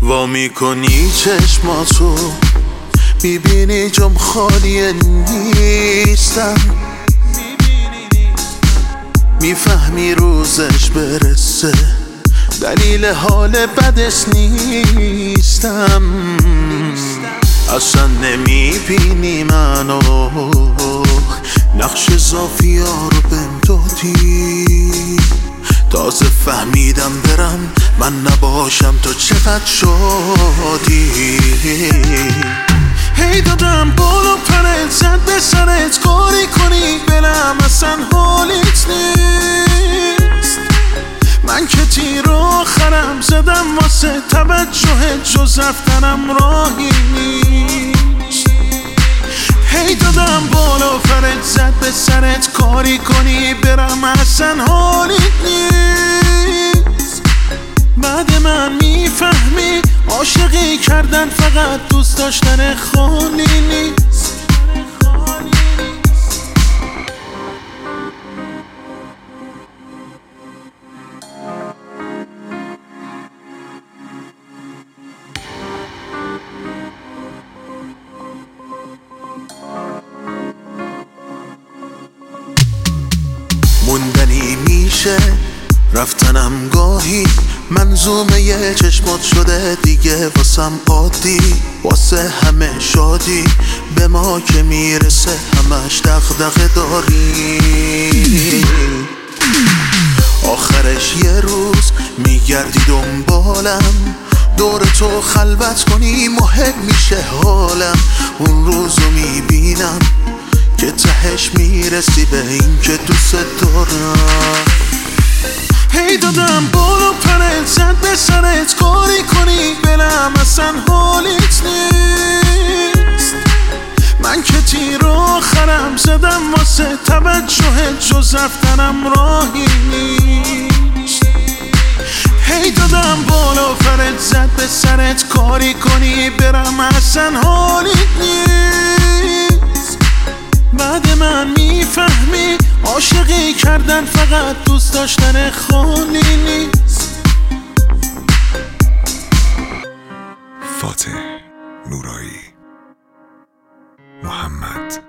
وا میکنی چشماتو میبینی جام خالی نیستم، میفهمی روزش برسه دلیل حال بدش نیستم. اصلا نمیبینی منو، نقش زافیا رو بهم دادی، تازه فهمیدم برم من نباشم تو چقدر شادی. هی دادم بالا پرت زد به سرت کاری کنی برم اصلا حالیت نیست. من که تیر آخرم زدم واسه توجه جز رفتنم راهی نیست. هی دادم بالا پرت زد به سرت کاری کنی برم اصلا حالیت نیست. بعد من میفهمی عاشقی کردن فقط دوست داشتن خالی نیست. موندنی میشه رفتنم گاهی، منظومه یه چشمات شده دیگه واسم عادی. واسه همه شادی به ما که میرسه همش دغدغه داری. آخرش یه روز میگردی دنبالم، دور تو خلوت کنی مهم میشه حالم. اون روزو میبینم که تهش میرسی به این که دوست دارم. هی دادم بالا پرت زد به سرت کاری کنی برم اصلا حالیت نیست. من که تیر آخرم زدم واسه توجه جز رفتنم راهی نیست. هی دادم بالا پرت زد به سرت کاری کنی برم اصلا حالیت نیست. بعد من میفهمی عاشقی کردن فقط دوست داشتن خالی نیست. فاتح نورایی محمد